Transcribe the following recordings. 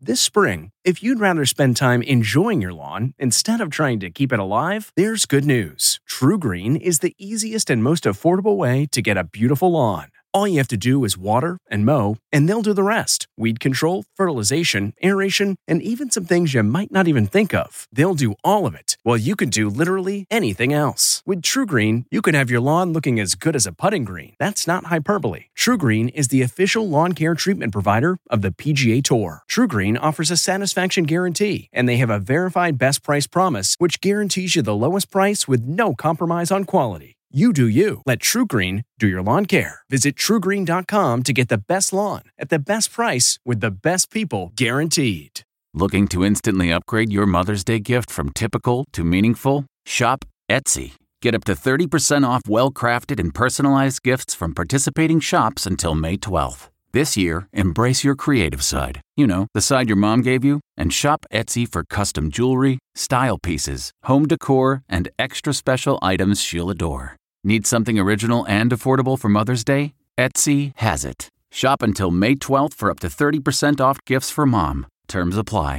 This spring, if you'd rather spend time enjoying your lawn instead of trying to keep it alive, there's good news. TruGreen is the easiest and most affordable way to get a beautiful lawn. All you have to do is water and mow, and they'll do the rest. Weed control, fertilization, aeration, and even some things you might not even think of. They'll do all of it, while you can do literally anything else. With TruGreen, you can have your lawn looking as good as a putting green. That's not hyperbole. TruGreen is the official lawn care treatment provider of the PGA Tour. TruGreen offers a satisfaction guarantee, and they have a verified best price promise, which guarantees you the lowest price with no compromise on quality. You do you. Let TruGreen do your lawn care. Visit TruGreen.com to get the best lawn at the best price with the best people guaranteed. Looking to instantly upgrade your Mother's Day gift from typical to meaningful? Shop Etsy. Get up to 30% off well-crafted and personalized gifts from participating shops until May 12th. This year, embrace your creative side. You know, the side your mom gave you. And shop Etsy for custom jewelry, style pieces, home decor, and extra special items she'll adore. Need something original and affordable for Mother's Day? Etsy has it. Shop until May 12th for up to 30% off gifts for mom. Terms apply.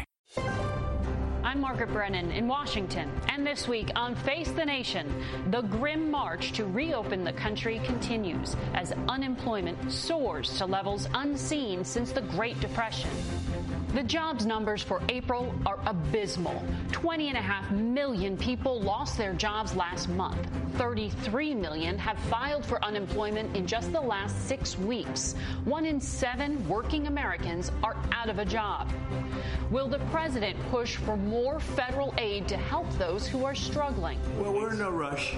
I'm Margaret Brennan in Washington, and this week on Face the Nation, the grim march to reopen the country continues as unemployment soars to levels unseen since the Great Depression. The jobs numbers for April are abysmal. 20.5 million people lost their jobs last month. 33 million have filed for unemployment in just the last 6 weeks. 1 in 7 working Americans are out of a job. Will the president push for more federal aid to help those who are struggling? Well, we're in no rush.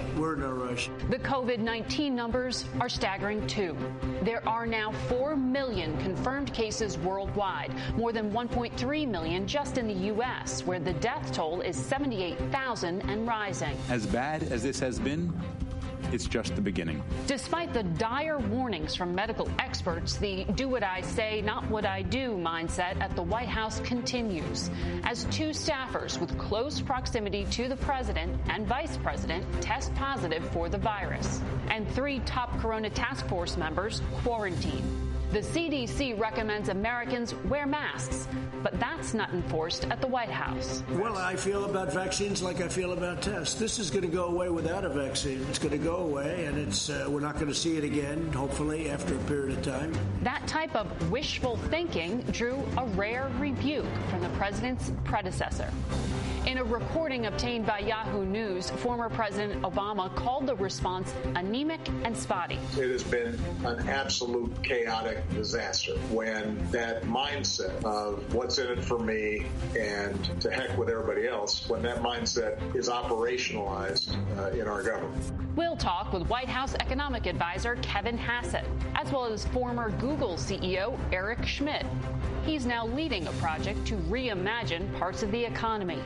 The COVID-19 numbers are staggering, too. There are now 4 million confirmed cases worldwide, more than 1.3 million just in the U.S., where the death toll is 78,000 and rising. As bad as this has been, it's just the beginning. Despite the dire warnings from medical experts, the do what I say, not what I do mindset at the White House continues, as 2 staffers with close proximity to the president and vice president test positive for the virus, and 3 top Corona task force members quarantined. The CDC recommends Americans wear masks, but that's not enforced at the White House. Well, I feel about vaccines like I feel about tests. This is going to go away without a vaccine. It's going to go away, and we're not going to see it again, hopefully, after a period of time. That type of wishful thinking drew a rare rebuke from the president's predecessor. In a recording obtained by Yahoo News, former President Obama called the response anemic and spotty. It has been an absolute chaotic disaster when that mindset of what's in it for me and to heck with everybody else, when that mindset is operationalized in our government. We'll talk with White House economic advisor Kevin Hassett, as well as former Google CEO Eric Schmidt. He's now leading a project to reimagine parts of the economy.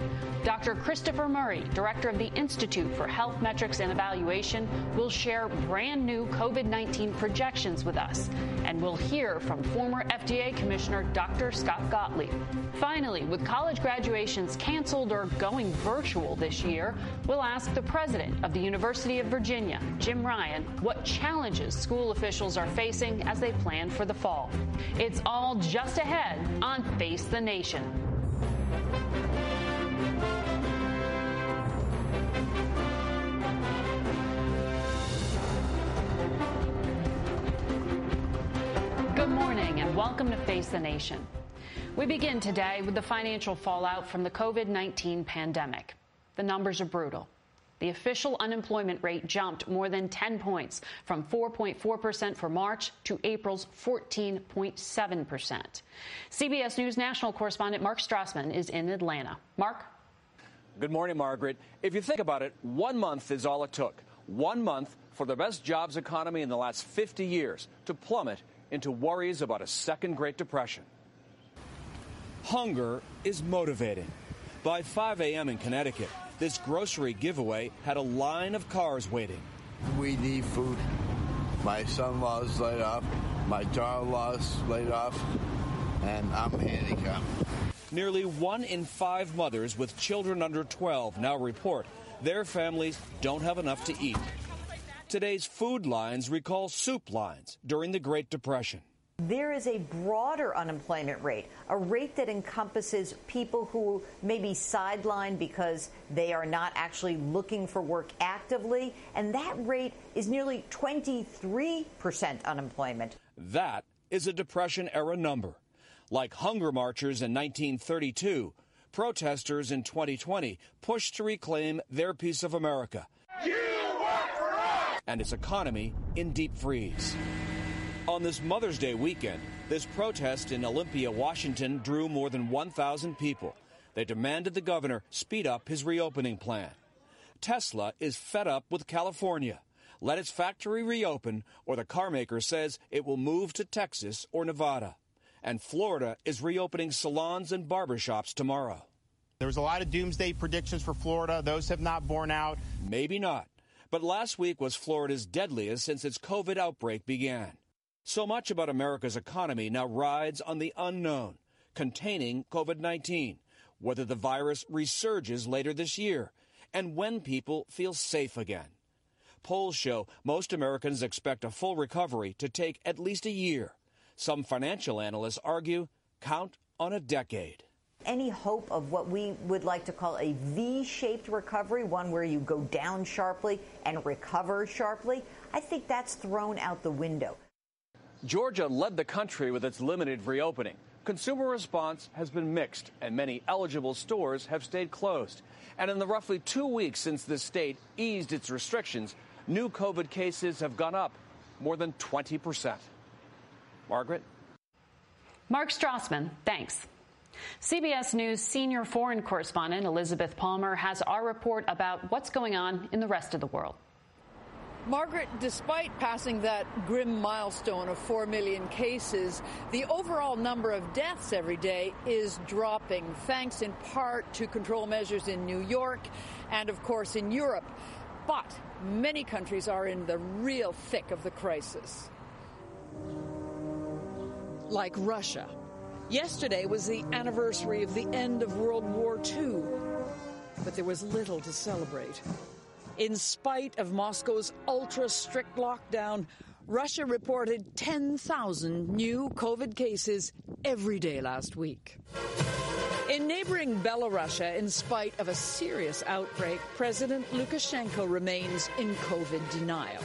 Dr. Christopher Murray, director of the Institute for Health Metrics and Evaluation, will share brand new COVID-19 projections with us. And we'll hear from former FDA Commissioner Dr. Scott Gottlieb. Finally, with college graduations canceled or going virtual this year, we'll ask the president of the University of Virginia, Jim Ryan, what challenges school officials are facing as they plan for the fall. It's all just ahead on Face the Nation. Good morning and welcome to Face the Nation. We begin today with the financial fallout from the COVID-19 pandemic. The numbers are brutal. The official unemployment rate jumped more than 10 points from 4.4% for March to April's 14.7%. CBS News national correspondent Mark Strassman is in Atlanta. Mark? Good morning, Margaret. If you think about it, 1 month is all it took. 1 month for the best jobs economy in the last 50 years to plummet into worries about a second Great Depression. Hunger is motivating. By 5 a.m. in Connecticut, this grocery giveaway had a line of cars waiting. We need food. My son-in-law's laid off, my daughter-in-law's laid off, and I'm handicapped. Nearly 1 in 5 mothers with children under 12 now report their families don't have enough to eat. Today's food lines recall soup lines during the Great Depression. There is a broader unemployment rate, a rate that encompasses people who may be sidelined because they are not actually looking for work actively, and that rate is nearly 23% unemployment. That is a Depression-era number. Like hunger marchers in 1932, protesters in 2020 pushed to reclaim their piece of America. You work for us! And its economy in deep freeze. On this Mother's Day weekend, this protest in Olympia, Washington, drew more than 1,000 people. They demanded the governor speed up his reopening plan. Tesla is fed up with California. Let its factory reopen, or the carmaker says it will move to Texas or Nevada. And Florida is reopening salons and barbershops tomorrow. There was a lot of doomsday predictions for Florida. Those have not borne out. Maybe not. But last week was Florida's deadliest since its COVID outbreak began. So much about America's economy now rides on the unknown, containing COVID-19, whether the virus resurges later this year, and when people feel safe again. Polls show most Americans expect a full recovery to take at least a year. Some financial analysts argue count on a decade. Any hope of what we would like to call a V-shaped recovery, one where you go down sharply and recover sharply, I think that's thrown out the window. Georgia led the country with its limited reopening. Consumer response has been mixed, and many eligible stores have stayed closed. And in the roughly 2 weeks since the state eased its restrictions, new COVID cases have gone up more than 20%. Margaret? Mark Strassman, thanks. CBS News senior foreign correspondent Elizabeth Palmer has our report about what's going on in the rest of the world. Margaret, despite passing that grim milestone of 4 million cases, the overall number of deaths every day is dropping, thanks in part to control measures in New York and, of course, in Europe. But many countries are in the real thick of the crisis. Like Russia. Yesterday was the anniversary of the end of World War II, but there was little to celebrate. In spite of Moscow's ultra-strict lockdown, Russia reported 10,000 new COVID cases every day last week. In neighboring Belarus, in spite of a serious outbreak, President Lukashenko remains in COVID denial.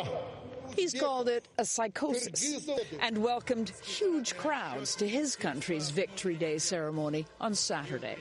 He's called it a psychosis and welcomed huge crowds to his country's Victory Day ceremony on Saturday.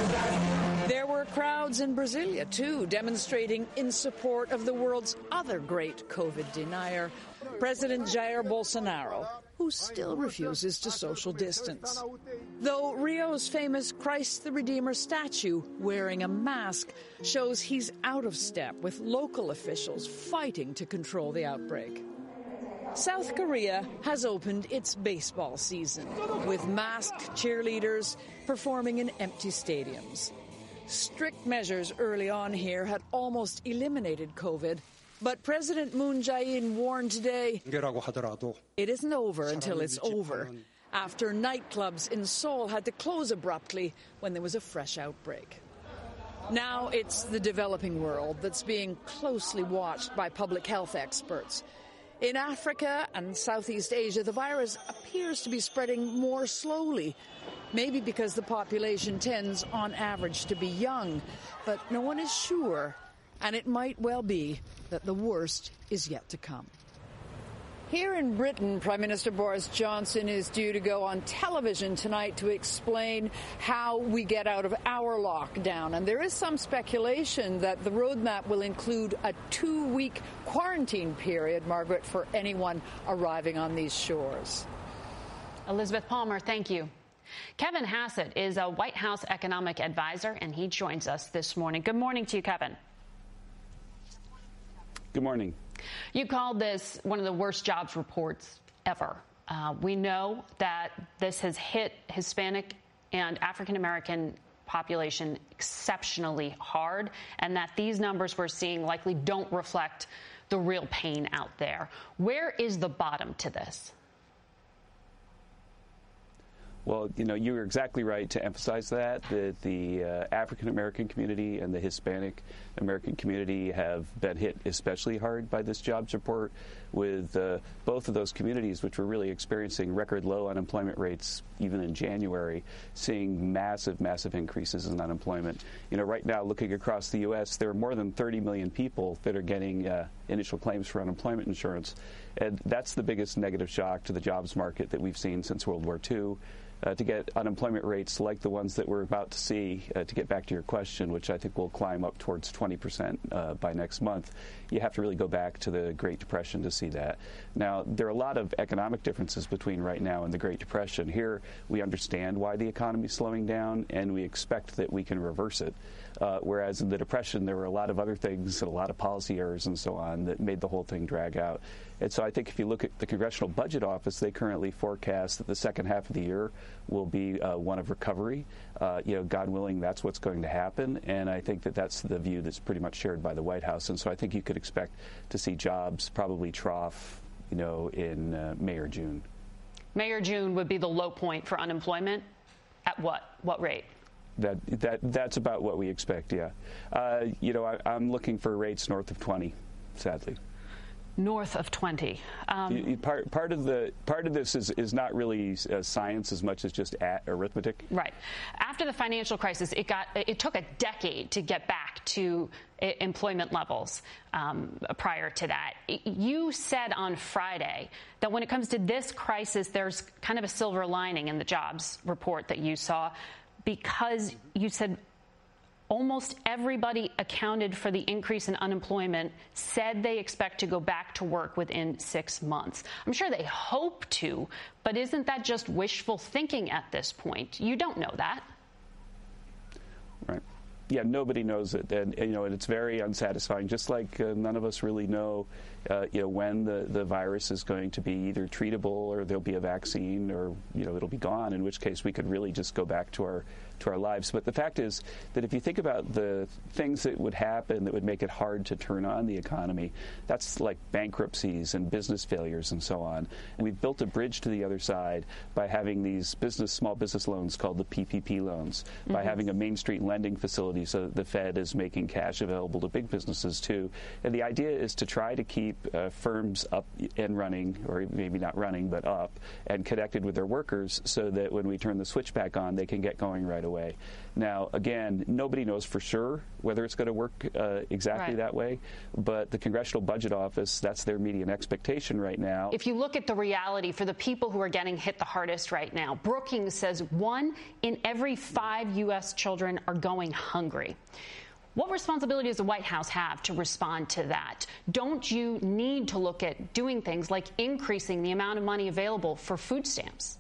There were crowds in Brasilia, too, demonstrating in support of the world's other great COVID denier, President Jair Bolsonaro, who still refuses to social distance. Though Rio's famous Christ the Redeemer statue wearing a mask shows he's out of step with local officials fighting to control the outbreak. South Korea has opened its baseball season with masked cheerleaders performing in empty stadiums. Strict measures early on here had almost eliminated COVID, but President Moon Jae-in warned today it isn't over until it's over, after nightclubs in Seoul had to close abruptly when there was a fresh outbreak. Now it's the developing world that's being closely watched by public health experts. In Africa and Southeast Asia, the virus appears to be spreading more slowly, maybe because the population tends, on average, to be young. But no one is sure, and it might well be that the worst is yet to come. Here in Britain, Prime Minister Boris Johnson is due to go on television tonight to explain how we get out of our lockdown. And there is some speculation that the roadmap will include a 2-week quarantine period, Margaret, for anyone arriving on these shores. Elizabeth Palmer, thank you. Kevin Hassett is a White House economic advisor, and he joins us this morning. Good morning to you, Kevin. Good morning. You called this one of the worst jobs reports ever. We know that this has hit Hispanic and African-American population exceptionally hard, and that these numbers we're seeing likely don't reflect the real pain out there. Where is the bottom to this? Well, you're exactly right to emphasize that the African-American community and the Hispanic American community have been hit especially hard by this jobs report, with both of those communities, which were really experiencing record low unemployment rates even in January, seeing massive, massive increases in unemployment. Right now, looking across the U.S., there are more than 30 million people that are getting initial claims for unemployment insurance. And that's the biggest negative shock to the jobs market that we've seen since World War II. To get unemployment rates like the ones that we're about to see, to get back to your question, which I think will climb up towards 20% by next month, you have to really go back to the Great Depression to see that. Now, there are a lot of economic differences between right now and the Great Depression. Here, we understand why the economy is slowing down, and we expect that we can reverse it. Whereas in the Depression, there were a lot of other things and a lot of policy errors and so on that made the whole thing drag out. And so I think if you look at the Congressional Budget Office, they currently forecast that the second half of the year will be one of recovery. God willing, that's what's going to happen. And I think that that's the view that's pretty much shared by the White House. And so I think you could expect to see jobs probably trough, in May or June. May or June would be the low point for unemployment. At what rate? That's about what we expect, yeah. I'm looking for rates north of 20, sadly. North of 20. Part of this is not really science as much as just arithmetic. Right. After the financial crisis, it took a decade to get back to employment levels prior to that. You said on Friday that when it comes to this crisis, there's kind of a silver lining in the jobs report that you saw, because you said almost everybody accounted for the increase in unemployment said they expect to go back to work within 6 months. I'm sure they hope to, but isn't that just wishful thinking at this point? You don't know that. Right. Yeah, nobody knows it, and it's very unsatisfying. Just like none of us really know, when the virus is going to be either treatable or there'll be a vaccine, or it'll be gone. In which case, we could really just go back to our lives. But the fact is that if you think about the things that would happen that would make it hard to turn on the economy, that's like bankruptcies and business failures and so on. And we've built a bridge to the other side by having these small business loans called the PPP loans, by having a Main Street lending facility so that the Fed is making cash available to big businesses too. And the idea is to try to keep firms up and running, or maybe not running, but up and connected with their workers, so that when we turn the switch back on, they can get going right away. Now, again, nobody knows for sure whether it's going to work exactly that way, but the Congressional Budget Office, that's their median expectation right now. If you look at the reality for the people who are getting hit the hardest right now, Brookings says 1 in every 5 U.S. children are going hungry. What responsibility does the White House have to respond to that? Don't you need to look at doing things like increasing the amount of money available for food stamps?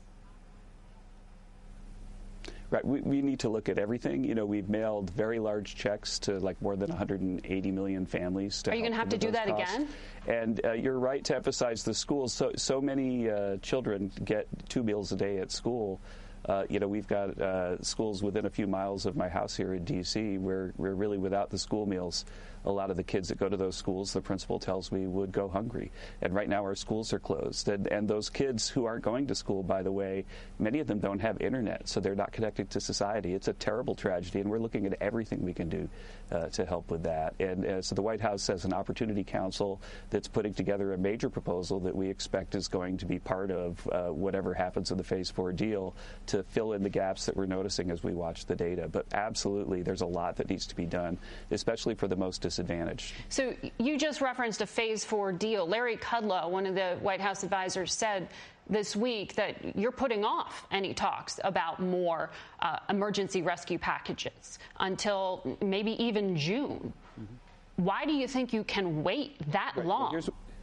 Right. We need to look at everything. We've mailed very large checks to more than 180 million families. Are you going to have to do that again? And you're right to emphasize the schools. So many children get 2 meals a day at school. We've got schools within a few miles of my house here in D.C. where we're really without the school meals. A lot of the kids that go to those schools, the principal tells me, would go hungry. And right now our schools are closed. And those kids who aren't going to school, by the way, many of them don't have internet, so they're not connected to society. It's a terrible tragedy, and we're looking at everything we can do to help with that. And so the White House has an Opportunity Council that's putting together a major proposal that we expect is going to be part of whatever happens in the Phase 4 deal to fill in the gaps that we're noticing as we watch the data. But absolutely, there's a lot that needs to be done, especially for the most disadvantaged. So you just referenced a Phase 4 deal. Larry Kudlow, one of the White House advisors, said this week that you're putting off any talks about more emergency rescue packages until maybe even June. Why do you think you can wait that long?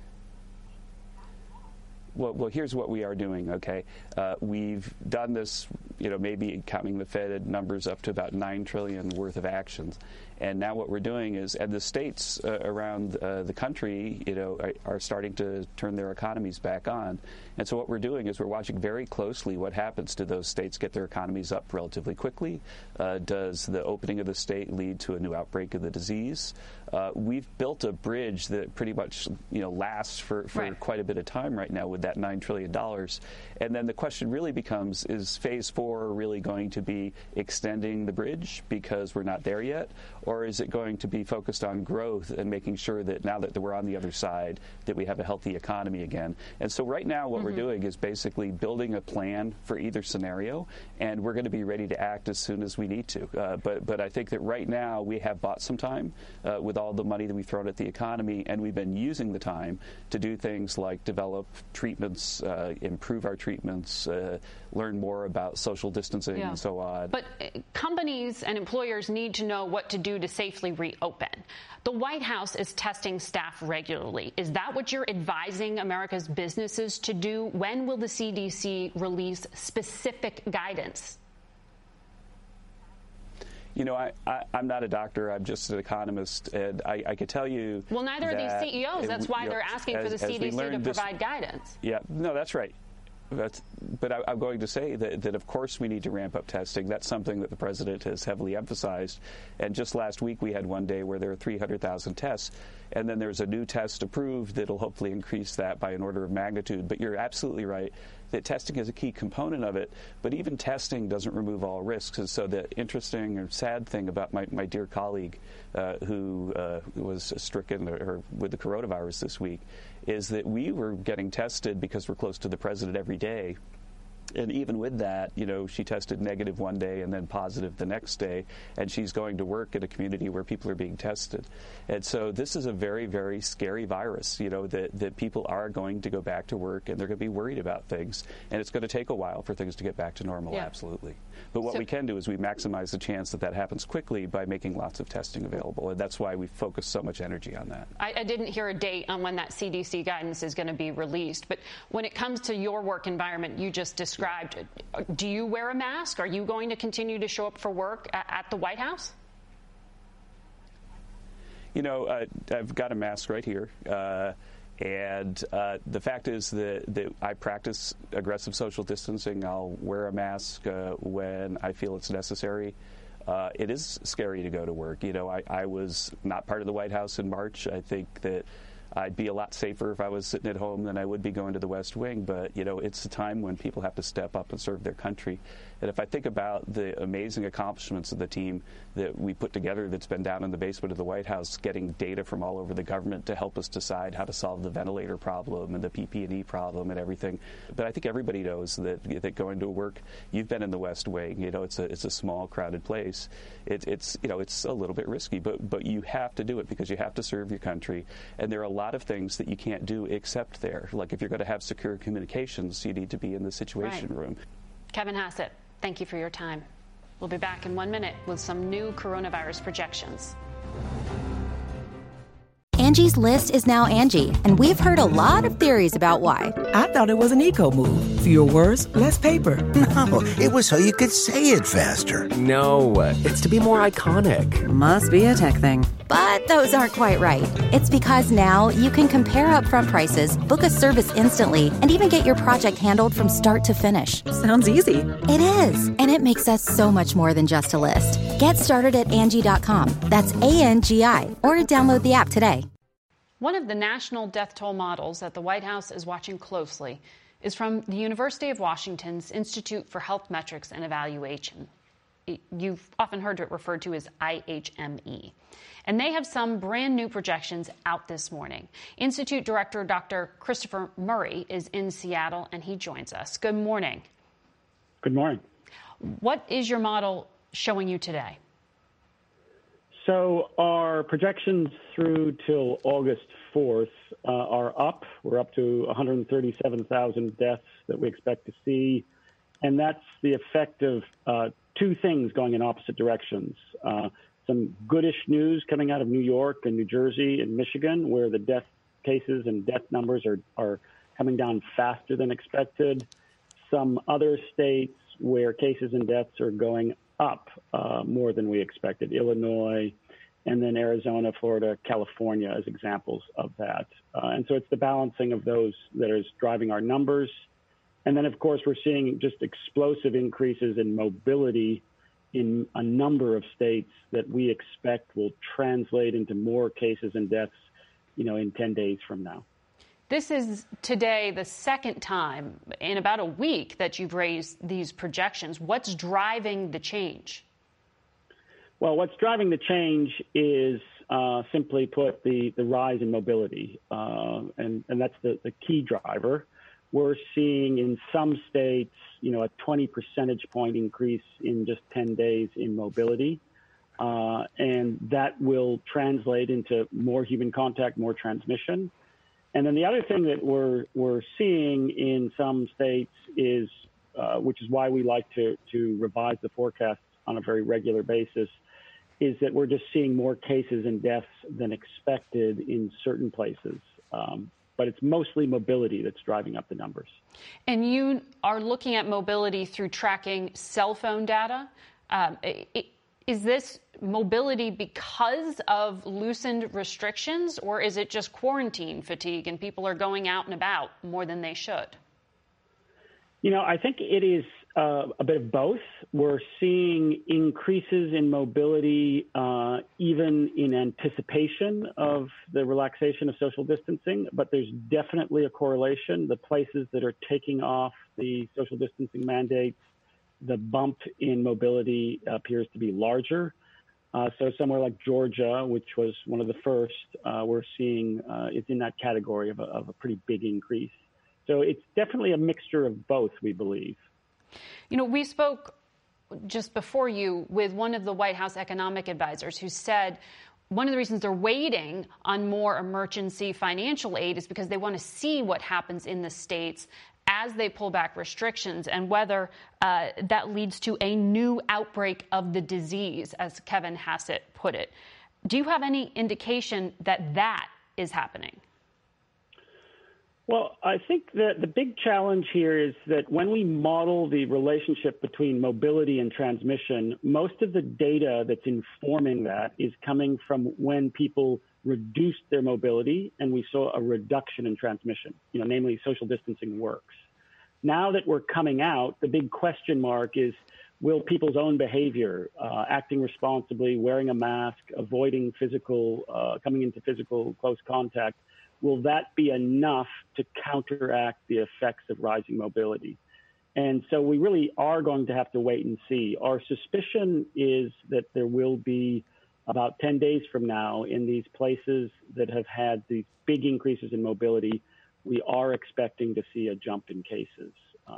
Well, here's what we are doing, okay? We've done this, maybe counting the Fed numbers up to about $9 trillion worth of actions. And now what we're doing is, and the states around the country, are starting to turn their economies back on. And so what we're doing is we're watching very closely what happens. Do those states get their economies up relatively quickly? Does the opening of the state lead to a new outbreak of the disease? We've built a bridge that pretty much, lasts for quite a bit of time right now with that $9 trillion. And then the question really becomes, is phase 4 really going to be extending the bridge because we're not there yet? Or is it going to be focused on growth and making sure that now that we're on the other side, that we have a healthy economy again? And so right now what we're doing is basically building a plan for either scenario, and we're going to be ready to act as soon as we need to. But I think that right now we have bought some time with all the money that we've thrown at the economy, and we've been using the time to do things like develop treatments, improve our treatments, learn more about social distancing and so on. But companies and employers need to know what to do to safely reopen. The White House is testing staff regularly. Is that what you're advising America's businesses to do? When will the CDC release specific guidance? You know, I'm not a doctor. I'm just an economist, and I could tell you. Well, neither are these CEOs. That's why they're asking for the CDC to provide guidance. Yeah, no, that's right. But I'm going to say that, of course, we need to ramp up testing. That's something that the president has heavily emphasized. And just last week, we had one day where there were 300,000 tests. And then there's a new test approved that'll hopefully increase that by an order of magnitude. But you're absolutely right that testing is a key component of it. But even testing doesn't remove all risks. And so the interesting or sad thing about my dear colleague who was stricken with the coronavirus this week is that we were getting tested because we're close to the president every day. And even with that, you know, she tested negative one day and then positive the next day, and she's going to work in a community where people are being tested. And so this is a very, very scary virus, you know, that people are going to go back to work and they're going to be worried about things. And it's going to take a while for things to get back to normal, absolutely. But what we can do is we maximize the chance that happens quickly by making lots of testing available. And that's why we focus so much energy on that. I didn't hear a date on when that CDC guidance is going to be released. But when it comes to your work environment you just described, do you wear a mask? Are you going to continue to show up for work at the White House? You know, I've got a mask right here. And the fact is that I practice aggressive social distancing. I'll wear a mask when I feel it's necessary. It is scary to go to work. You know, I was not part of the White House in March. I think that I'd be a lot safer if I was sitting at home than I would be going to the West Wing. But, you know, it's a time when people have to step up and serve their country. And if I think about the amazing accomplishments of the team that we put together that's been down in the basement of the White House, getting data from all over the government to help us decide how to solve the ventilator problem and the PP&E problem and everything. But I think everybody knows that going to work, you've been in the West Wing, you know, it's a small, crowded place. It's you know, it's a little bit risky, but you have to do it because you have to serve your country. And there are a lot of things that you can't do except there. Like if you're going to have secure communications, you need to be in the Situation Room. Kevin Hassett, thank you for your time. We'll be back in 1 minute with some new coronavirus projections. Angie's List is now Angie, and we've heard a lot of theories about why. I thought it was an eco move. Fewer words, less paper. No, it was so you could say it faster. No, it's to be more iconic. Must be a tech thing. But those aren't quite right. It's because now you can compare upfront prices, book a service instantly, and even get your project handled from start to finish. Sounds easy. It is, and it makes us so much more than just a list. Get started at Angie.com. That's ANGI, or download the app today. One of the national death toll models that the White House is watching closely is from the University of Washington's Institute for Health Metrics and Evaluation. You've often heard it referred to as IHME. And they have some brand new projections out this morning. Institute Director Dr. Christopher Murray is in Seattle, and he joins us. Good morning. Good morning. What is your model showing you today? So our projections through till August 4th are up. We're up to 137,000 deaths that we expect to see. And that's the effect of two things going in opposite directions. Some goodish news coming out of New York and New Jersey and Michigan, where the death cases and death numbers are coming down faster than expected. Some other states where cases and deaths are going up more than we expected, Illinois, and then Arizona, Florida, California as examples of that. And so it's the balancing of those that is driving our numbers. And then, of course, we're seeing just explosive increases in mobility in a number of states that we expect will translate into more cases and deaths, you know, in 10 days from now. This is today the second time in about a week that you've raised these projections. What's driving the change? Well, what's driving the change is simply put the rise in mobility, and that's the key driver. We're seeing in some states, a 20 percentage point increase in just 10 days in mobility. And that will translate into more human contact, more transmission. And then the other thing that we're seeing in some states is, which is why we like to revise the forecasts on a very regular basis, is that we're just seeing more cases and deaths than expected in certain places. But it's mostly mobility that's driving up the numbers. And you are looking at mobility through tracking cell phone data. Is this mobility because of loosened restrictions, or is it just quarantine fatigue and people are going out and about more than they should? I think it is a bit of both. We're seeing increases in mobility even in anticipation of the relaxation of social distancing, but there's definitely a correlation. The places that are taking off the social distancing mandates, the bump in mobility appears to be larger. So somewhere like Georgia, which was one of the first, we're seeing it's in that category of a pretty big increase. So it's definitely a mixture of both, we believe. We spoke just before you with one of the White House economic advisors who said one of the reasons they're waiting on more emergency financial aid is because they want to see what happens in the states as they pull back restrictions and whether that leads to a new outbreak of the disease, as Kevin Hassett put it. Do you have any indication that is happening? Well, I think that the big challenge here is that when we model the relationship between mobility and transmission, most of the data that's informing that is coming from when people reduced their mobility and we saw a reduction in transmission, namely social distancing works. Now that we're coming out, the big question mark is, will people's own behavior, acting responsibly, wearing a mask, avoiding coming into physical close contact, will that be enough to counteract the effects of rising mobility? And so we really are going to have to wait and see. Our suspicion is that there will be about 10 days from now in these places that have had these big increases in mobility, we are expecting to see a jump in cases.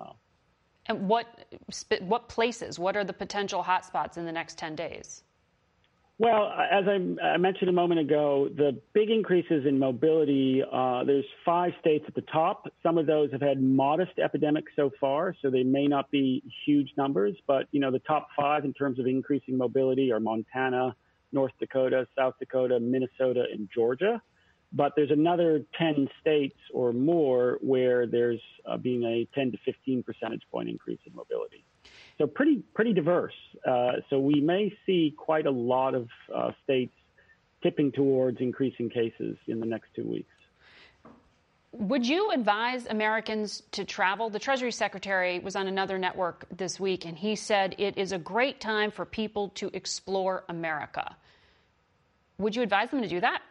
And what places? What are the potential hotspots in the next 10 days? Well, as I mentioned a moment ago, the big increases in mobility, there's 5 states at the top. Some of those have had modest epidemics so far, so they may not be huge numbers. But, the top 5 in terms of increasing mobility are Montana, North Dakota, South Dakota, Minnesota, and Georgia. But there's another 10 states or more where there's being a 10 to 15 percentage point increase in mobility. So pretty diverse. So we may see quite a lot of states tipping towards increasing cases in the next 2 weeks. Would you advise Americans to travel? The Treasury Secretary was on another network this week, and he said it is a great time for people to explore America. Would you advise them to do that?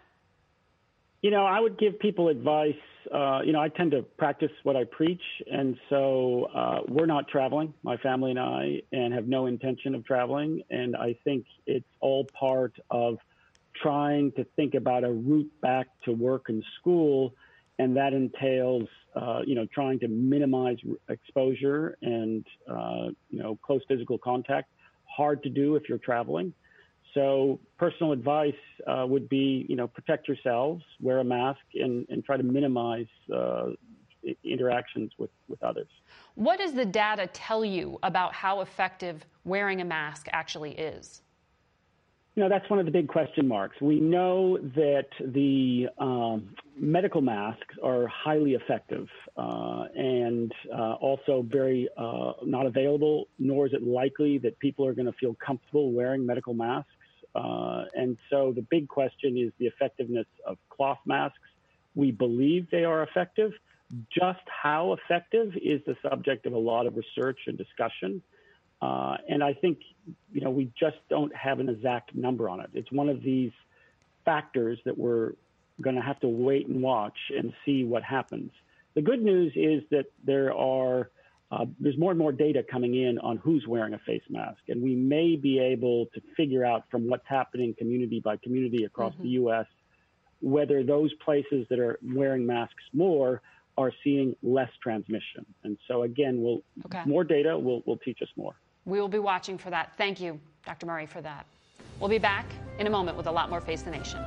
I would give people advice. I tend to practice what I preach. And so we're not traveling, my family and I, and have no intention of traveling. And I think it's all part of trying to think about a route back to work and school. And that entails, trying to minimize exposure and, close physical contact. Hard to do if you're traveling. So personal advice would be, protect yourselves, wear a mask, and try to minimize interactions with others. What does the data tell you about how effective wearing a mask actually is? That's one of the big question marks. We know that the medical masks are highly effective and also very not available, nor is it likely that people are going to feel comfortable wearing medical masks. And so the big question is the effectiveness of cloth masks. We believe they are effective. Just how effective is the subject of a lot of research and discussion. And I think, we just don't have an exact number on it. It's one of these factors that we're going to have to wait and watch and see what happens. The good news is that there's more and more data coming in on who's wearing a face mask, and we may be able to figure out from what's happening community by community across the U.S. whether those places that are wearing masks more are seeing less transmission. And so, again, more data will teach us more. We will be watching for that. Thank you, Dr. Murray, for that. We'll be back in a moment with a lot more Face the Nation.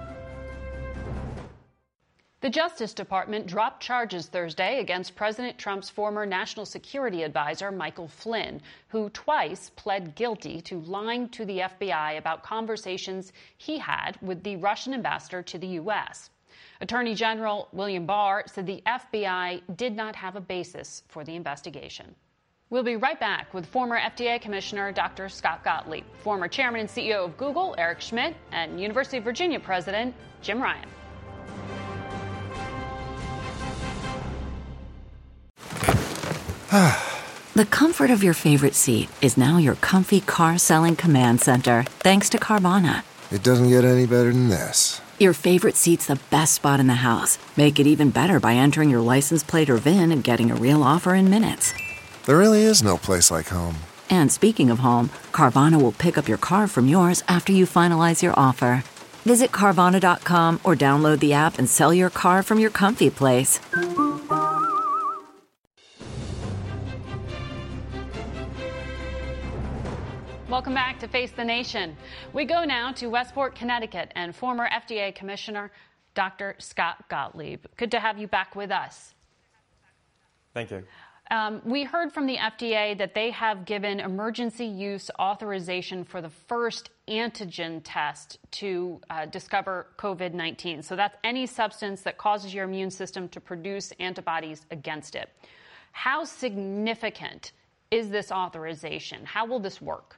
The Justice Department dropped charges Thursday against President Trump's former national security advisor, Michael Flynn, who twice pled guilty to lying to the FBI about conversations he had with the Russian ambassador to the U.S. Attorney General William Barr said the FBI did not have a basis for the investigation. We'll be right back with former FDA Commissioner Dr. Scott Gottlieb, former Chairman and CEO of Google, Eric Schmidt, and University of Virginia President Jim Ryan. The comfort of your favorite seat is now your comfy car selling command center, thanks to Carvana. It doesn't get any better than this. Your favorite seat's the best spot in the house. Make it even better by entering your license plate or VIN and getting a real offer in minutes. There really is no place like home. And speaking of home, Carvana will pick up your car from yours after you finalize your offer. Visit Carvana.com or download the app and sell your car from your comfy place. Welcome back to Face the Nation. We go now to Westport, Connecticut, and former FDA Commissioner Dr. Scott Gottlieb. Good to have you back with us. Thank you. We heard from the FDA that they have given emergency use authorization for the first antigen test to discover COVID-19. So that's any substance that causes your immune system to produce antibodies against it. How significant is this authorization? How will this work?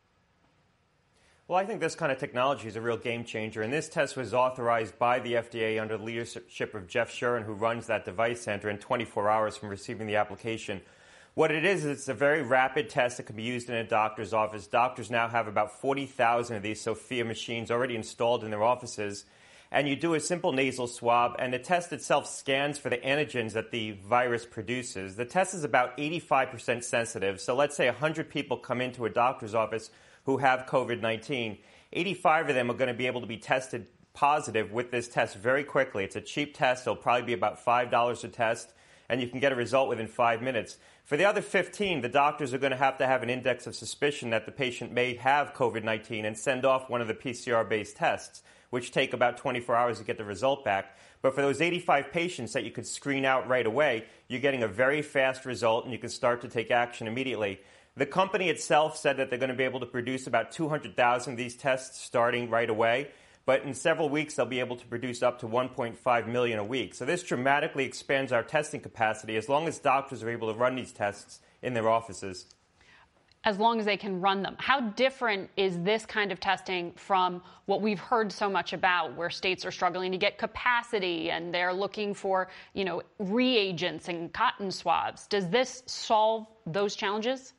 Well, I think this kind of technology is a real game changer, and this test was authorized by the FDA under the leadership of Jeff Shuren, who runs that device center, in 24 hours from receiving the application. What it is, it's a very rapid test that can be used in a doctor's office. Doctors now have about 40,000 of these Sophia machines already installed in their offices, and you do a simple nasal swab, and the test itself scans for the antigens that the virus produces. The test is about 85% sensitive, so let's say 100 people come into a doctor's office who have COVID-19. 85 of them are going to be able to be tested positive with this test very quickly. It's a cheap test. It'll probably be about $5 a test, and you can get a result within 5 minutes. For the other 15, the doctors are going to have an index of suspicion that the patient may have COVID-19 and send off one of the PCR-based tests, which take about 24 hours to get the result back. But for those 85 patients that you could screen out right away, you're getting a very fast result, and you can start to take action immediately. The company itself said that they're going to be able to produce about 200,000 of these tests starting right away. But in several weeks, they'll be able to produce up to 1.5 million a week. So this dramatically expands our testing capacity as long as doctors are able to run these tests in their offices. As long as they can run them. How different is this kind of testing from what we've heard so much about, where states are struggling to get capacity and they're looking for, reagents and cotton swabs? Does this solve those challenges?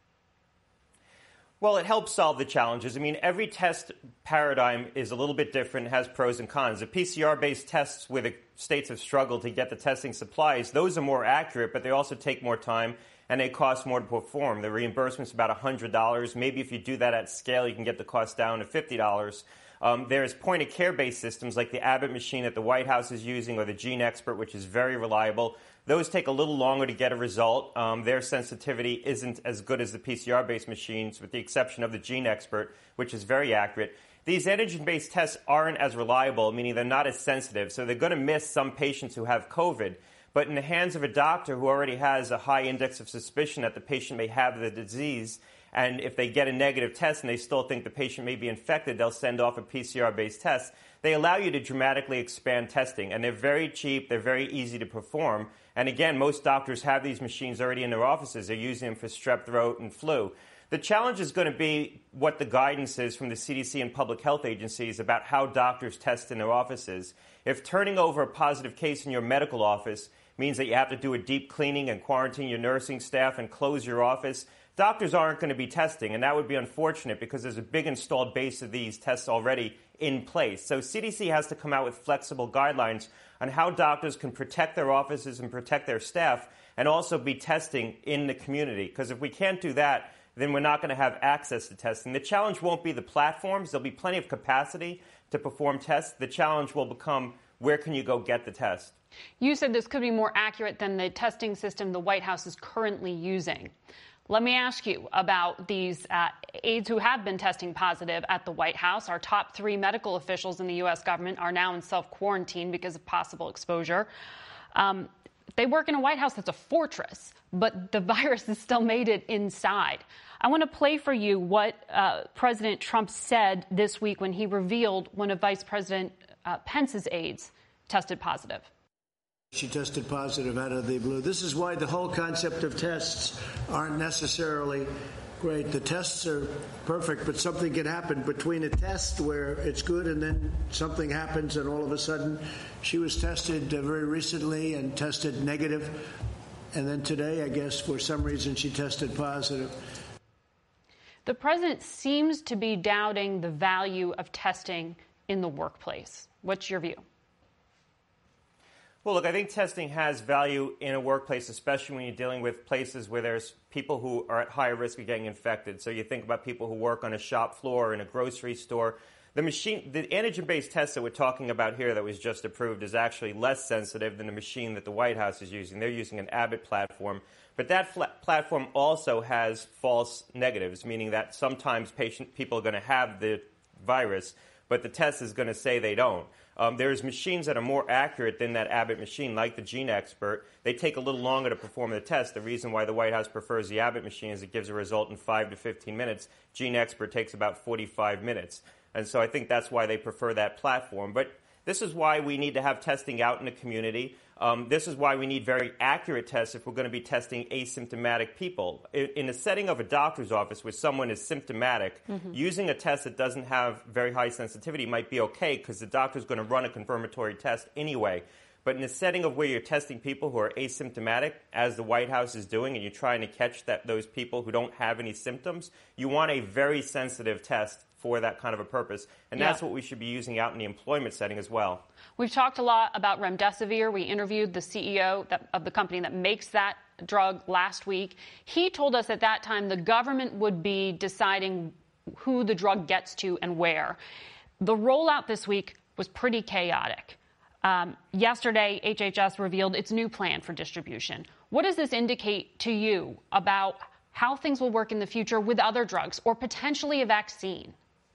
Well, it helps solve the challenges. I mean, every test paradigm is a little bit different, has pros and cons. The PCR-based tests where the states have struggled to get the testing supplies, those are more accurate, but they also take more time and they cost more to perform. The reimbursement's about $100. Maybe if you do that at scale, you can get the cost down to $50. There's point-of-care-based systems like the Abbott machine that the White House is using, or the GeneXpert, which is very reliable. Those take a little longer to get a result. Their sensitivity isn't as good as the PCR-based machines, with the exception of the GeneXpert, which is very accurate. These antigen-based tests aren't as reliable, meaning they're not as sensitive, so they're going to miss some patients who have COVID. But in the hands of a doctor who already has a high index of suspicion that the patient may have the disease, and if they get a negative test and they still think the patient may be infected, they'll send off a PCR-based test. They allow you to dramatically expand testing, and they're very cheap, they're very easy to perform. And again, most doctors have these machines already in their offices. They're using them for strep throat and flu. The challenge is going to be what the guidance is from the CDC and public health agencies about how doctors test in their offices. If turning over a positive case in your medical office means that you have to do a deep cleaning and quarantine your nursing staff and close your office, doctors aren't going to be testing, and that would be unfortunate because there's a big installed base of these tests already in place. So CDC has to come out with flexible guidelines on how doctors can protect their offices and protect their staff and also be testing in the community. Because if we can't do that, then we're not going to have access to testing. The challenge won't be the platforms. There'll be plenty of capacity to perform tests. The challenge will become, where can you go get the test? You said this could be more accurate than the testing system the White House is currently using. Let me ask you about these aides who have been testing positive at the White House. Our top 3 medical officials in the U.S. government are now in self-quarantine because of possible exposure. They work in a White House that's a fortress, but the virus has still made it inside. I want to play for you what President Trump said this week when he revealed one of Vice President Pence's aides tested positive. She tested positive out of the blue. This is why the whole concept of tests aren't necessarily great. The tests are perfect, but something can happen between a test where it's good and then something happens and all of a sudden she was tested very recently and tested negative. And then today, I guess, for some reason, she tested positive. The president seems to be doubting the value of testing in the workplace. What's your view? Well, look, I think testing has value in a workplace, especially when you're dealing with places where there's people who are at higher risk of getting infected. So you think about people who work on a shop floor or in a grocery store. The antigen-based test that we're talking about here that was just approved is actually less sensitive than the machine that the White House is using. They're using an Abbott platform. But that platform also has false negatives, meaning that sometimes people are going to have the virus, but the test is going to say they don't. There's machines that are more accurate than that Abbott machine, like the GeneXpert. They take a little longer to perform the test. The reason why the White House prefers the Abbott machine is it gives a result in 5 to 15 minutes. GeneXpert takes about 45 minutes. And so I think that's why they prefer that platform. But this is why we need to have testing out in the community. This is why we need very accurate tests if we're going to be testing asymptomatic people. In the setting of a doctor's office where someone is symptomatic, using a test that doesn't have very high sensitivity might be okay because the doctor's going to run a confirmatory test anyway. But in the setting of where you're testing people who are asymptomatic, as the White House is doing, and you're trying to catch those people who don't have any symptoms, you want a very sensitive test for that kind of a purpose. And that's what we should be using out in the employment setting as well. We've talked a lot about remdesivir. We interviewed the CEO of the company that makes that drug last week. He told us at that time the government would be deciding who the drug gets to and where. The rollout this week was pretty chaotic. Yesterday, HHS revealed its new plan for distribution. What does this indicate to you about how things will work in the future with other drugs or potentially a vaccine?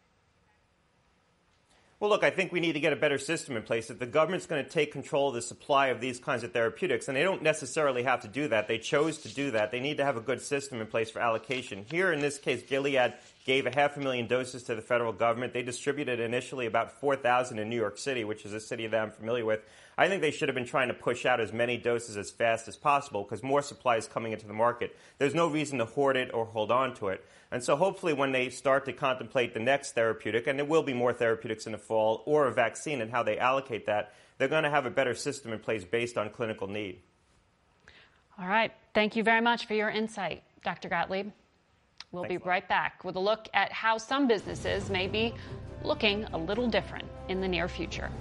Well, look, I think we need to get a better system in place. If the government's going to take control of the supply of these kinds of therapeutics, and they don't necessarily have to do that, they chose to do that, they need to have a good system in place for allocation. Here, in this case, Gilead gave 500,000 doses to the federal government. They distributed initially about 4,000 in New York City, which is a city that I'm familiar with. I think they should have been trying to push out as many doses as fast as possible because more supply is coming into the market. There's no reason to hoard it or hold on to it. And so hopefully when they start to contemplate the next therapeutic, and there will be more therapeutics in the fall, or a vaccine and how they allocate that, they're going to have a better system in place based on clinical need. All right. Thank you very much for your insight, Dr. Gottlieb. We'll be right back with a look at how some businesses may be looking a little different in the near future.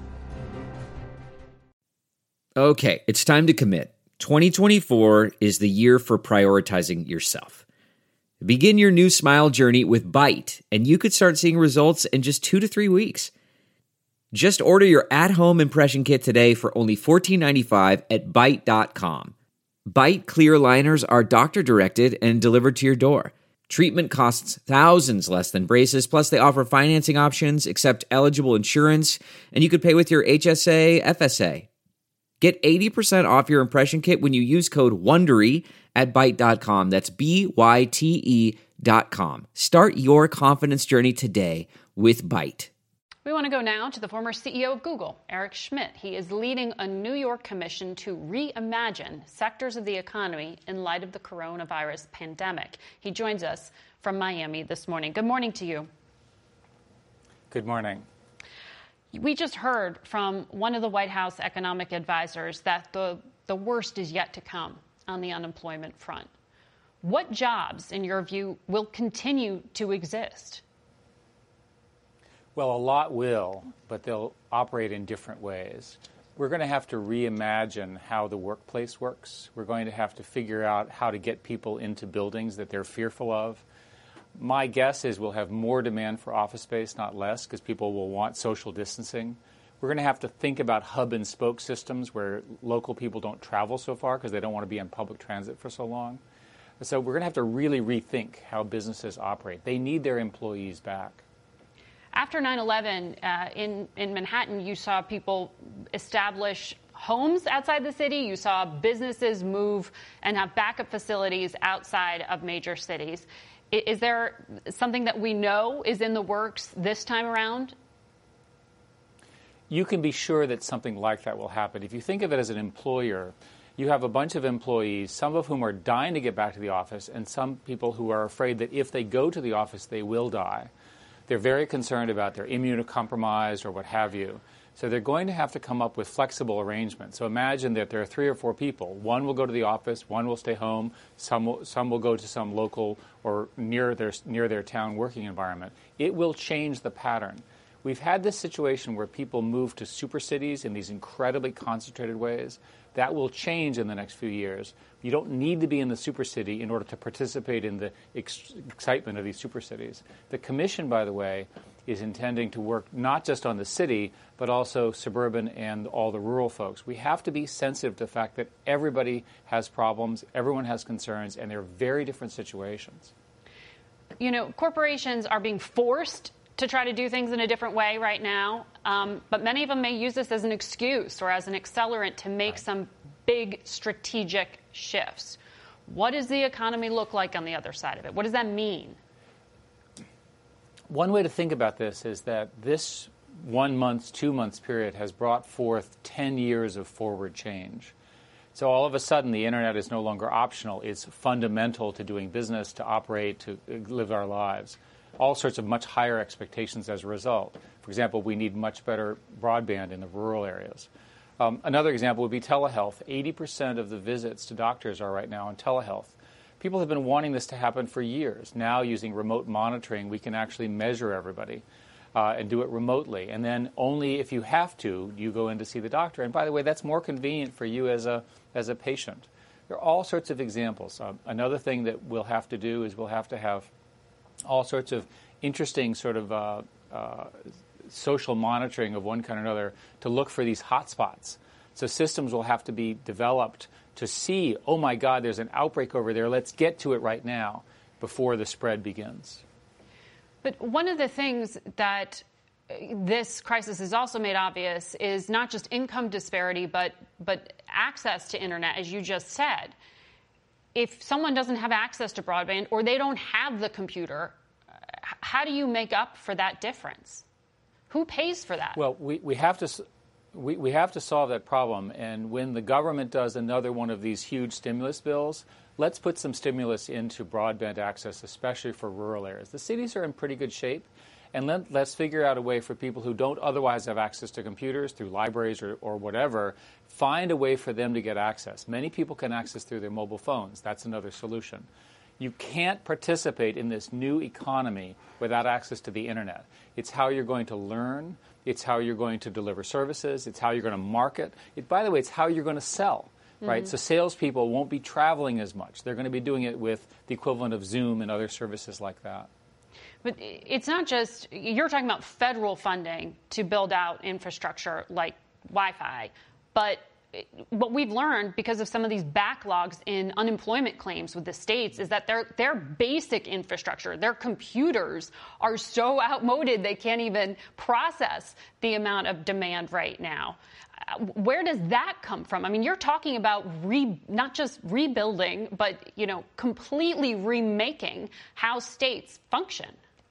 Okay, it's time to commit. 2024 is the year for prioritizing yourself. Begin your new smile journey with Byte, and you could start seeing results in just 2 to 3 weeks. Just order your at-home impression kit today for only $14.95 at Byte.com. Byte clear liners are doctor-directed and delivered to your door. Treatment costs thousands less than braces, plus they offer financing options, accept eligible insurance, and you could pay with your HSA, FSA. Get 80% off your impression kit when you use code WONDERY at Byte.com. That's BYTE.com. Start your confidence journey today with Byte. We want to go now to the former CEO of Google, Eric Schmidt. He is leading a New York commission to reimagine sectors of the economy in light of the coronavirus pandemic. He joins us from Miami this morning. Good morning to you. Good morning. We just heard from one of the White House economic advisors that the worst is yet to come on the unemployment front. What jobs, in your view, will continue to exist? Well, a lot will, but they'll operate in different ways. We're going to have to reimagine how the workplace works. We're going to have to figure out how to get people into buildings that they're fearful of. My guess is we'll have more demand for office space, not less, because people will want social distancing. We're going to have to think about hub and spoke systems where local people don't travel so far because they don't want to be on public transit for so long. So we're going to have to really rethink how businesses operate. They need their employees back. After 9/11, in Manhattan, you saw people establish homes outside the city. You saw businesses move and have backup facilities outside of major cities. Is there something that we know is in the works this time around? You can be sure that something like that will happen. If you think of it as an employer, you have a bunch of employees, some of whom are dying to get back to the office, and some people who are afraid that if they go to the office, they will die. They're very concerned about their immunocompromised or what have you. So they're going to have to come up with flexible arrangements. So imagine that there are 3 or 4 people. One will go to the office, one will stay home, some will go to some local or near their town working environment. It will change the pattern. We've had this situation where people move to super cities in these incredibly concentrated ways. That will change in the next few years. You don't need to be in the super city in order to participate in the excitement of these super cities. The commission, by the way, is intending to work not just on the city, but also suburban and all the rural folks. We have to be sensitive to the fact that everybody has problems, everyone has concerns, and they're very different situations. You know, corporations are being forced to try to do things in a different way right now, but many of them may use this as an excuse or as an accelerant to make some big strategic shifts. What does the economy look like on the other side of it? What does that mean? One way to think about this is that this 1 month, 2 months period has brought forth 10 years of forward change. So all of a sudden, the internet is no longer optional. It's fundamental to doing business, to operate, to live our lives. All sorts of much higher expectations as a result. For example, we need much better broadband in the rural areas. Another example would be telehealth. 80% of the visits to doctors are right now on telehealth. People have been wanting this to happen for years. Now, using remote monitoring, we can actually measure everybody and do it remotely. And then only if you have to, you go in to see the doctor. And by the way, that's more convenient for you as a patient. There are all sorts of examples. Another thing that we'll have to do is we'll have to have all sorts of interesting sort of social monitoring of one kind or another to look for these hotspots. So systems will have to be developed to see, oh my God, there's an outbreak over there. Let's get to it right now before the spread begins. But one of the things that this crisis has also made obvious is not just income disparity, but access to internet, as you just said. If someone doesn't have access to broadband or they don't have the computer, how do you make up for that difference? Who pays for that? Well, we have to solve that problem. And when the government does another one of these huge stimulus bills, let's put some stimulus into broadband access, especially for rural areas. The cities are in pretty good shape. And let's figure out a way for people who don't otherwise have access to computers through libraries or whatever, find a way for them to get access. Many people can access through their mobile phones. That's another solution. You can't participate in this new economy without access to the internet. It's how you're going to learn. It's how you're going to deliver services. It's how you're going to market. By the way, it's how you're going to sell. Right? So salespeople won't be traveling as much. They're going to be doing it with the equivalent of Zoom and other services like that. But it's not just, you're talking about federal funding to build out infrastructure like Wi-Fi, but what we've learned because of some of these backlogs in unemployment claims with the states is that their basic infrastructure, their computers are so outmoded they can't even process the amount of demand right now. Where does that come from? I mean, you're talking about not just rebuilding, but, completely remaking how states function.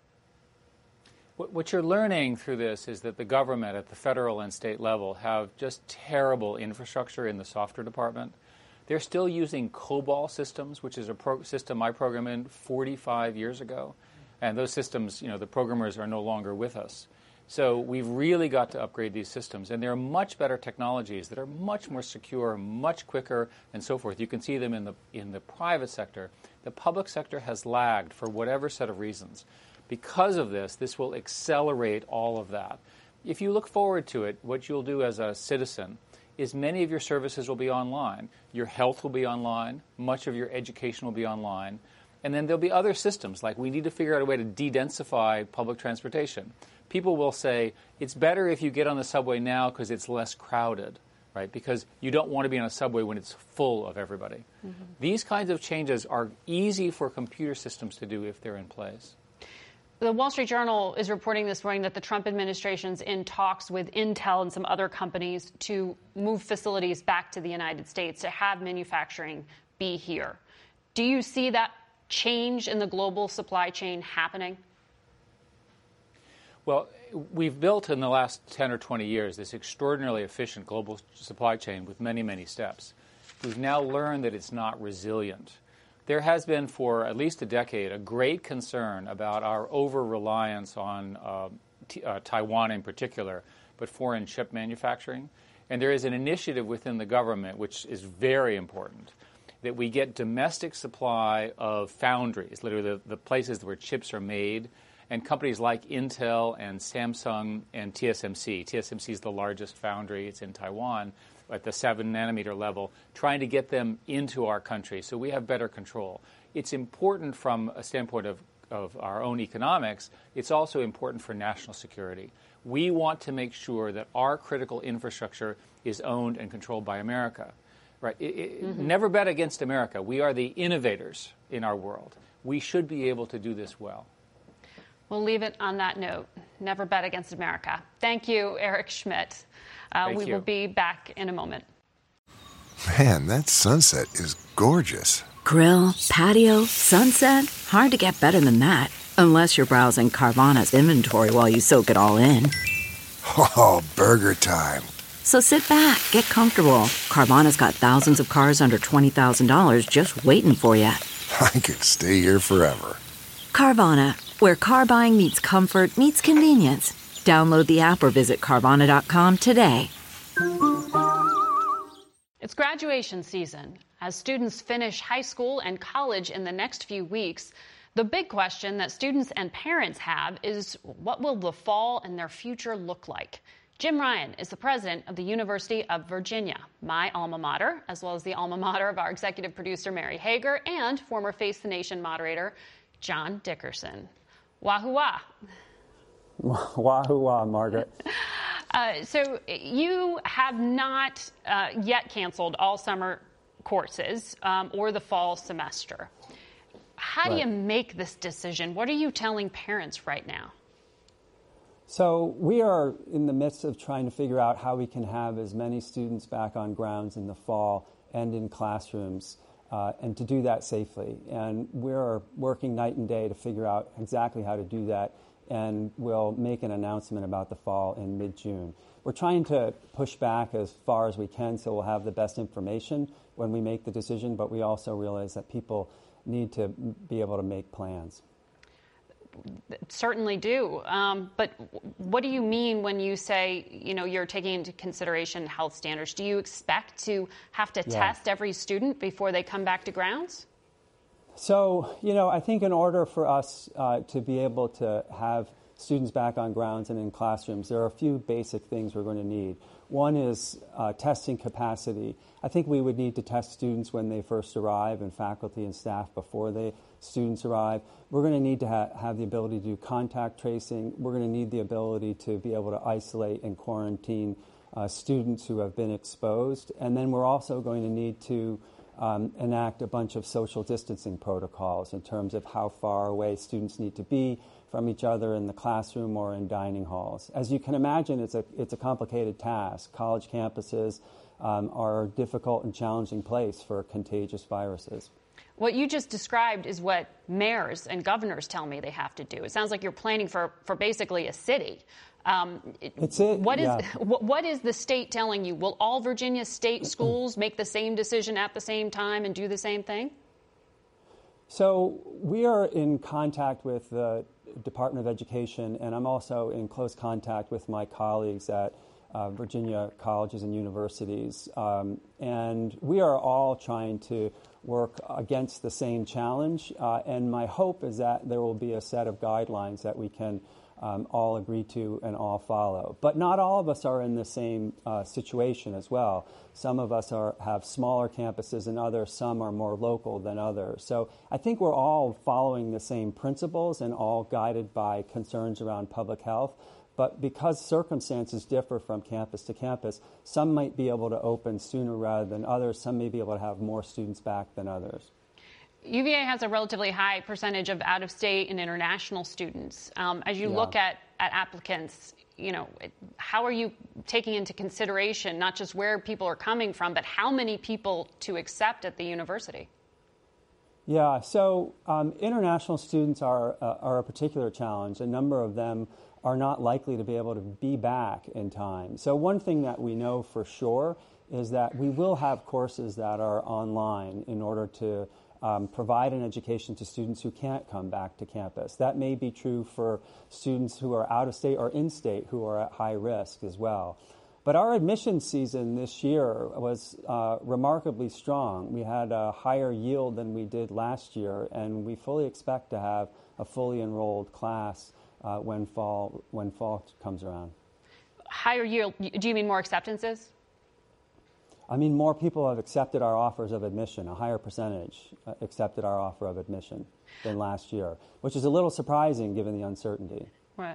What you're learning through this is that the government at the federal and state level have just terrible infrastructure in the software department. They're still using COBOL systems, which is a system I programmed in 45 years ago. And those systems, the programmers are no longer with us. So we've really got to upgrade these systems. And there are much better technologies that are much more secure, much quicker, and so forth. You can see them in the private sector. The public sector has lagged for whatever set of reasons. Because of this, this will accelerate all of that. If you look forward to it, what you'll do as a citizen is many of your services will be online. Your health will be online. Much of your education will be online. And then there'll be other systems, like we need to figure out a way to de-densify public transportation. People will say, it's better if you get on the subway now because it's less crowded, right? Because you don't want to be on a subway when it's full of everybody. Mm-hmm. These kinds of changes are easy for computer systems to do if they're in place. The Wall Street Journal is reporting this morning that the Trump administration's in talks with Intel and some other companies to move facilities back to the United States, to have manufacturing be here. Do you see that change in the global supply chain happening? Well, we've built in the last 10 or 20 years this extraordinarily efficient global supply chain with many, many steps. We've now learned that it's not resilient. There has been for at least a decade a great concern about our over-reliance on Taiwan in particular, but foreign chip manufacturing. And there is an initiative within the government, which is very important, that we get domestic supply of foundries, literally the places where chips are made, and companies like Intel and Samsung and TSMC. TSMC is the largest foundry. It's in Taiwan at the 7-nanometer level, trying to get them into our country so we have better control. It's important from a standpoint of our own economics. It's also important for national security. We want to make sure that our critical infrastructure is owned and controlled by America. Right? Never bet against America. We are the innovators in our world. We should be able to do this well. We'll leave it on that note. Never bet against America. Thank you, Eric Schmidt. We will be back in a moment. Man, that sunset is gorgeous. Grill, patio, sunset. Hard to get better than that. Unless you're browsing Carvana's inventory while you soak it all in. Oh, burger time. So sit back, get comfortable. Carvana's got thousands of cars under $20,000 just waiting for you. I could stay here forever. Carvana, where car buying meets comfort, meets convenience. Download the app or visit Carvana.com today. It's graduation season. As students finish high school and college in the next few weeks, the big question that students and parents have is, what will the fall and their future look like? Jim Ryan is the president of the University of Virginia, my alma mater, as well as the alma mater of our executive producer, Mary Hager, and former Face the Nation moderator, John Dickerson. Wahoo wah. Wahoo wah, Margaret. So you have not yet canceled all summer courses or the fall semester. How do you make this decision? What are you telling parents right now? So we are in the midst of trying to figure out how we can have as many students back on grounds in the fall and in classrooms, and to do that safely. And we're working night and day to figure out exactly how to do that, and we'll make an announcement about the fall in mid-June. We're trying to push back as far as we can so we'll have the best information when we make the decision, but we also realize that people need to be able to make plans. Certainly do. But what do you mean when you say, you're taking into consideration health standards? Do you expect to have to test every student before they come back to grounds? So, I think in order for us to be able to have students back on grounds and in classrooms, there are a few basic things we're going to need. One is testing capacity. I think we would need to test students when they first arrive and faculty and staff before the students arrive. We're going to need to have the ability to do contact tracing. We're going to need the ability to be able to isolate and quarantine students who have been exposed. And then we're also going to need to enact a bunch of social distancing protocols in terms of how far away students need to be from each other in the classroom or in dining halls. As you can imagine, it's a complicated task. College campuses are a difficult and challenging place for contagious viruses. What you just described is what mayors and governors tell me they have to do. It sounds like you're planning for basically a city. What is the state telling you? Will all Virginia state schools make the same decision at the same time and do the same thing? So we are in contact with the Department of Education, and I'm also in close contact with my colleagues at Virginia colleges and universities. And we are all trying to work against the same challenge. And my hope is that there will be a set of guidelines that we can all agree to and all follow. But not all of us are in the same situation as well. Some of us have smaller campuses than others. Some are more local than others. So I think we're all following the same principles and all guided by concerns around public health. But because circumstances differ from campus to campus, some might be able to open sooner rather than others. Some may be able to have more students back than others. UVA has a relatively high percentage of out-of-state and international students. As you look at applicants, how are you taking into consideration not just where people are coming from, but how many people to accept at the university? Yeah, so international students are a particular challenge. A number of them are not likely to be able to be back in time. So one thing that we know for sure is that we will have courses that are online in order to provide an education to students who can't come back to campus. That may be true for students who are out of state or in state who are at high risk as well. But our admission season this year was remarkably strong. We had a higher yield than we did last year, and we fully expect to have a fully enrolled class when fall comes around. Higher yield, do you mean more acceptances? I mean, more people have accepted our offers of admission. A higher percentage accepted our offer of admission than last year, which is a little surprising given the uncertainty. Right.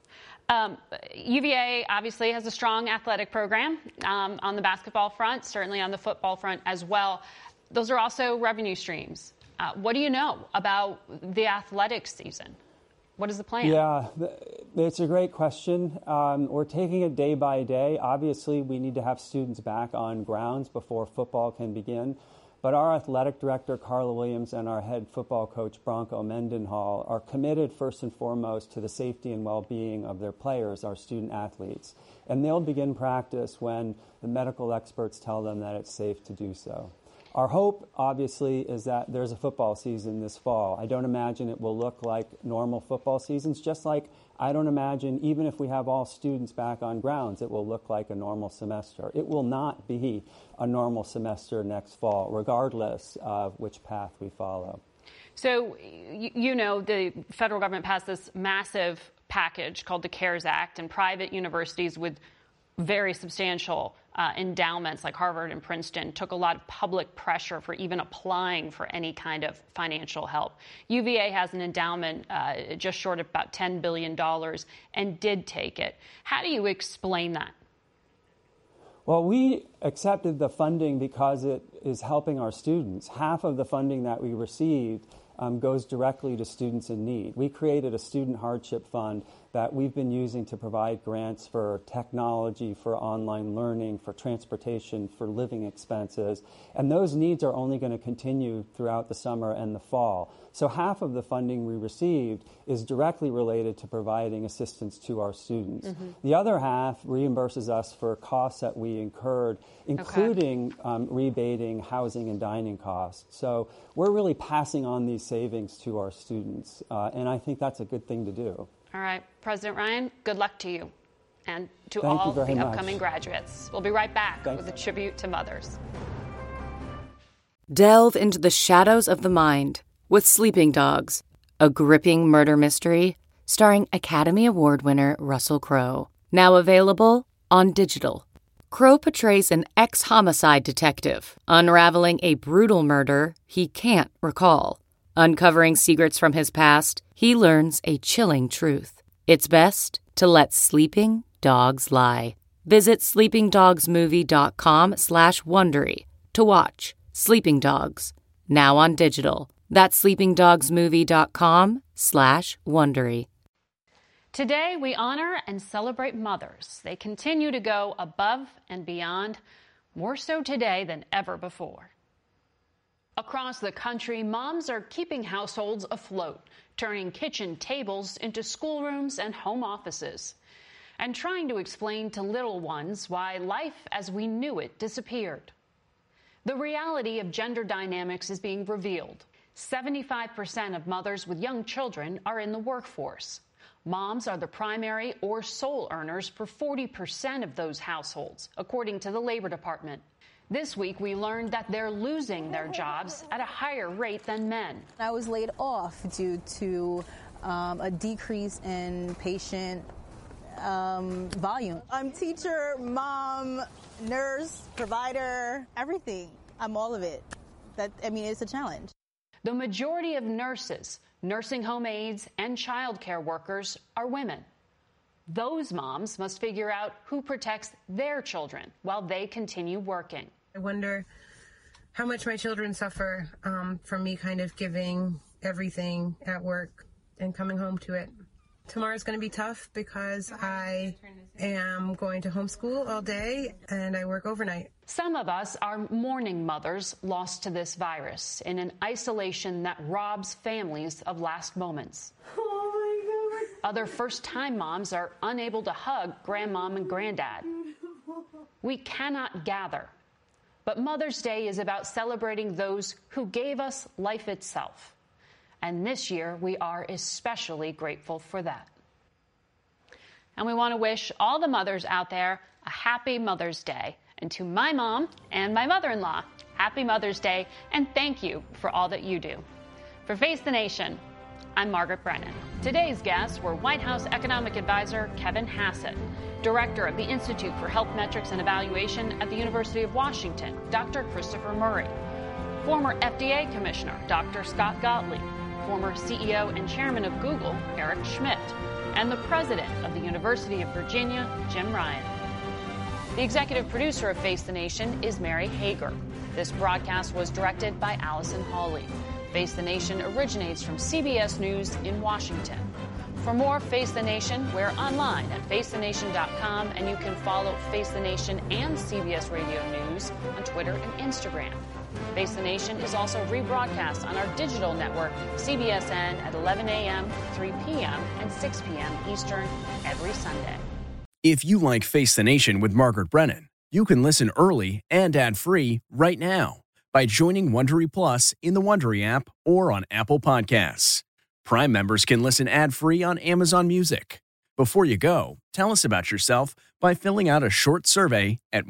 UVA obviously has a strong athletic program on the basketball front, certainly on the football front as well. Those are also revenue streams. What do you know about the athletics season? What is the plan? Yeah, it's a great question. We're taking it day by day. Obviously, we need to have students back on grounds before football can begin. But our athletic director, Carla Williams, and our head football coach, Bronco Mendenhall, are committed first and foremost to the safety and well-being of their players, our student athletes. And they'll begin practice when the medical experts tell them that it's safe to do so. Our hope, obviously, is that there's a football season this fall. I don't imagine it will look like normal football seasons, just like I don't imagine, even if we have all students back on grounds, it will look like a normal semester. It will not be a normal semester next fall, regardless of which path we follow. So, the federal government passed this massive package called the CARES Act, and private universities with very substantial endowments like Harvard and Princeton took a lot of public pressure for even applying for any kind of financial help. UVA has an endowment just short of about $10 billion and did take it. How do you explain that? Well, we accepted the funding because it is helping our students. Half of the funding that we received goes directly to students in need. We created a student hardship fund that we've been using to provide grants for technology, for online learning, for transportation, for living expenses. And those needs are only going to continue throughout the summer and the fall. So half of the funding we received is directly related to providing assistance to our students. Mm-hmm. The other half reimburses us for costs that we incurred, including rebating housing and dining costs. So we're really passing on these savings to our students, and I think that's a good thing to do. All right, President Ryan, good luck to you and to all the upcoming graduates. We'll be right back with a tribute to mothers. Delve into the shadows of the mind with Sleeping Dogs, a gripping murder mystery starring Academy Award winner Russell Crowe. Now available on digital. Crowe portrays an ex-homicide detective unraveling a brutal murder he can't recall. Uncovering secrets from his past, he learns a chilling truth. It's best to let sleeping dogs lie. Visit sleepingdogsmovie.com/Wondery to watch Sleeping Dogs, now on digital. That's sleepingdogsmovie.com/Wondery. Today, we honor and celebrate mothers. They continue to go above and beyond, more so today than ever before. Across the country, moms are keeping households afloat, turning kitchen tables into schoolrooms and home offices, and trying to explain to little ones why life as we knew it disappeared. The reality of gender dynamics is being revealed. 75% of mothers with young children are in the workforce. Moms are the primary or sole earners for 40% of those households, according to the Labor Department. This week, we learned that they're losing their jobs at a higher rate than men. I was laid off due to a decrease in patient volume. I'm teacher, mom, nurse, provider, everything. I'm all of it. It's a challenge. The majority of nurses, nursing home aides, and child care workers are women. Those moms must figure out who protects their children while they continue working. I wonder how much my children suffer from me kind of giving everything at work and coming home to it. Tomorrow's going to be tough because I am going to homeschool all day and I work overnight. Some of us are mourning mothers lost to this virus in an isolation that robs families of last moments. Oh my God. Other first-time moms are unable to hug grandmom and granddad. We cannot gather. But Mother's Day is about celebrating those who gave us life itself. And this year, we are especially grateful for that. And we want to wish all the mothers out there a happy Mother's Day. And to my mom and my mother-in-law, happy Mother's Day, and thank you for all that you do. For Face the Nation, I'm Margaret Brennan. Today's guests were White House Economic Advisor Kevin Hassett, Director of the Institute for Health Metrics and Evaluation at the University of Washington, Dr. Christopher Murray, former FDA Commissioner, Dr. Scott Gottlieb, former CEO and Chairman of Google, Eric Schmidt, and the President of the University of Virginia, Jim Ryan. The executive producer of Face the Nation is Mary Hager. This broadcast was directed by Allison Hawley. Face the Nation originates from CBS News in Washington. For more Face the Nation, we're online at facethenation.com, and you can follow Face the Nation and CBS Radio News on Twitter and Instagram. Face the Nation is also rebroadcast on our digital network, CBSN, at 11 a.m., 3 p.m., and 6 p.m. Eastern every Sunday. If you like Face the Nation with Margaret Brennan, you can listen early and ad-free right now by joining Wondery Plus in the Wondery app or on Apple Podcasts. Prime members can listen ad-free on Amazon Music. Before you go, tell us about yourself by filling out a short survey at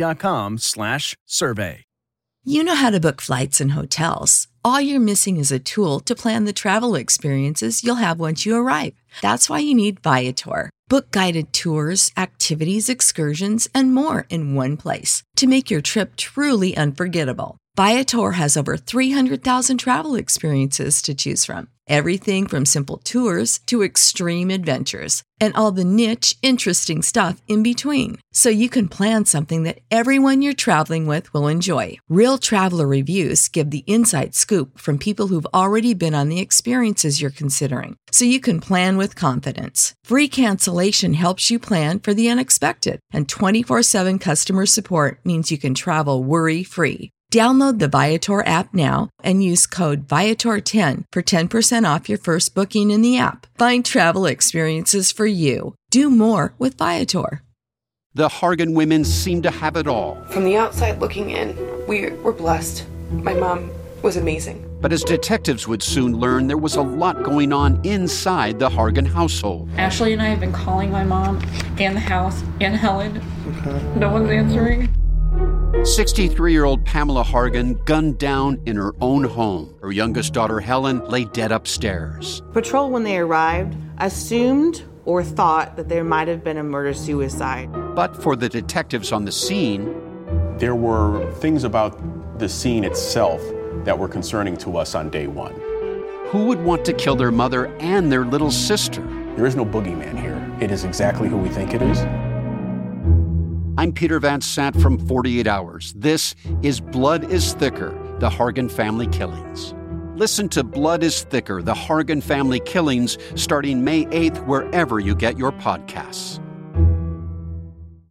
Wondery.com/survey. You know how to book flights and hotels. All you're missing is a tool to plan the travel experiences you'll have once you arrive. That's why you need Viator. Book guided tours, activities, excursions, and more in one place to make your trip truly unforgettable. Viator has over 300,000 travel experiences to choose from. Everything from simple tours to extreme adventures and all the niche, interesting stuff in between. So you can plan something that everyone you're traveling with will enjoy. Real traveler reviews give the inside scoop from people who've already been on the experiences you're considering. So you can plan with confidence. Free cancellation helps you plan for the unexpected. And 24/7 customer support means you can travel worry-free. Download the Viator app now and use code Viator10 for 10% off your first booking in the app. Find travel experiences for you. Do more with Viator. The Hargan women seem to have it all. From the outside looking in, we were blessed. My mom was amazing. But as detectives would soon learn, there was a lot going on inside the Hargan household. Ashley and I have been calling my mom and the house and Helen. No one's answering. 63-year-old Pamela Hargan gunned down in her own home. Her youngest daughter, Helen, lay dead upstairs. Patrol, when they arrived, assumed or thought that there might have been a murder-suicide. But for the detectives on the scene, there were things about the scene itself that were concerning to us on day one. Who would want to kill their mother and their little sister? There is no boogeyman here. It is exactly who we think it is. I'm Peter Van Sant from 48 Hours. This is Blood is Thicker, the Hargan Family Killings. Listen to Blood is Thicker, the Hargan Family Killings, starting May 8th, wherever you get your podcasts.